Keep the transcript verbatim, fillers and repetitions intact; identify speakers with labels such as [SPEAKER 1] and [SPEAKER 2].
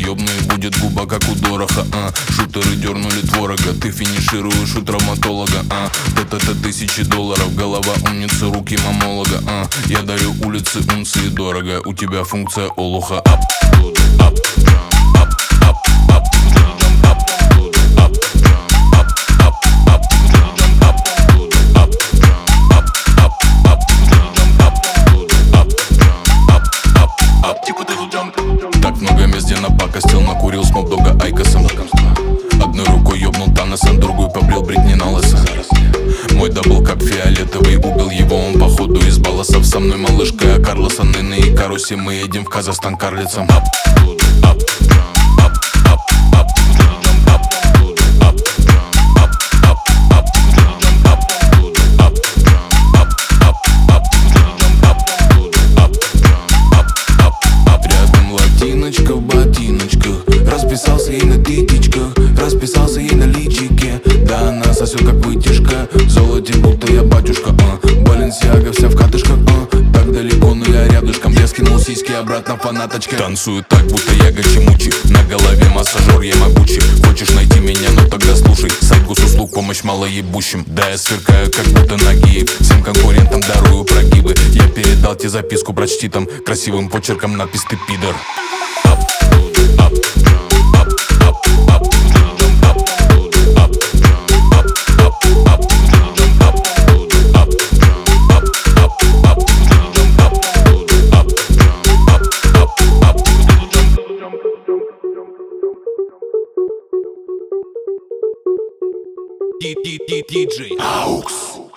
[SPEAKER 1] ёбну и будет губа, как у Дороха, а. Шутеры дернули творога, ты финишируешь у травматолога, а. Это-то тысячи долларов, голова умницы, руки мамолога, а. Я дарю улицы унции дорого, у тебя функция олуха. Ап, ап, ап, ап, ап, ап, ап, так много мест, где напакостил, накурил Snoop Dogg Айкосом. Одной рукой ёбнул Таносом, другой побрил Бритни на лысо. Мой дабл как фиолетовый, убил его он походу из балласов. Со мной малышка Карлоса, Нины и Каруси, мы едем в Казахстан карлицам. Ап, ап, ап, ап, ап, ап, ап, ап, ап, ап, ап, ап, ап, ап, ап. Рядом латиночка в ботиночках, расписался ей на титечках, расписался ей на личике. Да она сосет как вытяжка, в золоте будто я батюшка, а. Баленсиага вся в катышках, а. Так далеко, но я рядышком. Я скинул сиськи обратно фанаточка. Танцую так, будто я гачи-мучи, на голове массажер, я могучий. Хочешь найти меня, ну тогда слушай сайт госуслуг, помощь малоебущим. Да, я сверкаю, как будто Нагиев, всем конкурентам дарую прогибы. Я передал тебе записку, прочти там красивым почерком надпись «Ты пидор». Ап, ап, ап, ап, ап, ап, ап, ап, ап, ап, ап. Диджей Аукс.